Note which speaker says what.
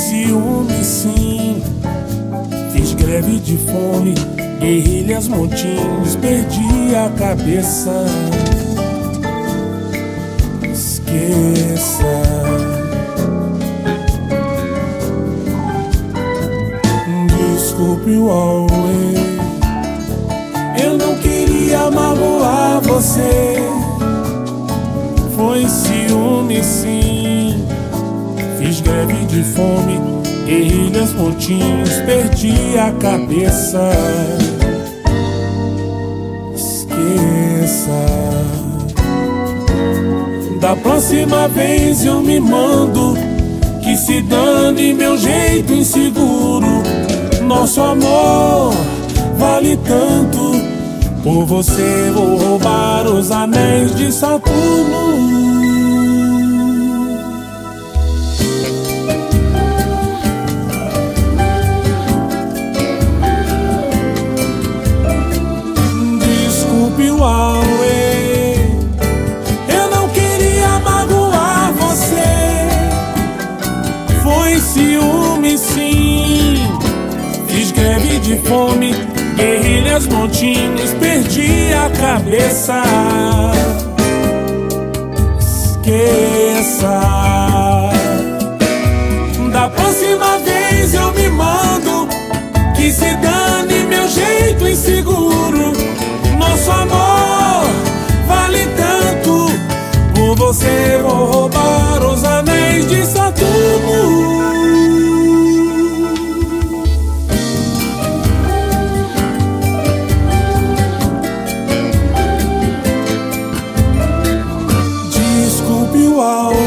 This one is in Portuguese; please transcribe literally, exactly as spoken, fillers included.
Speaker 1: ciúme, sim. Fiz greve de fome, guerrilhas, montins, perdi a cabeça. Esqueça. Desculpe o always. Eu não queria magoar você. Foi ciúme, sim. Fiz greve de fome, guerrilhas, montins, perdi a cabeça. Esqueça. Da próxima vez eu me mando, que se dane meu jeito inseguro. Nosso amor vale tanto. Por você vou roubar os anéis de Saturno. Desculpe o auê, eu não queria magoar você. Foi ciúme, sim. Fiz greve de fome, guerrilhas, montins, perdi a cabeça. Esqueça. Da próxima vez eu me mando, que se dane meu jeito inseguro. Nosso amor vale tanto. Por você vou roubar os anéis de Saturno. Wow.